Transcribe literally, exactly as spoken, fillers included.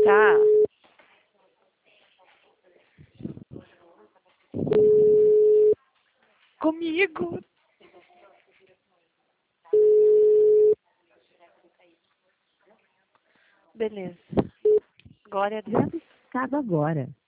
Tá. Comigo. Beleza. Glória a Deus. Grave agora.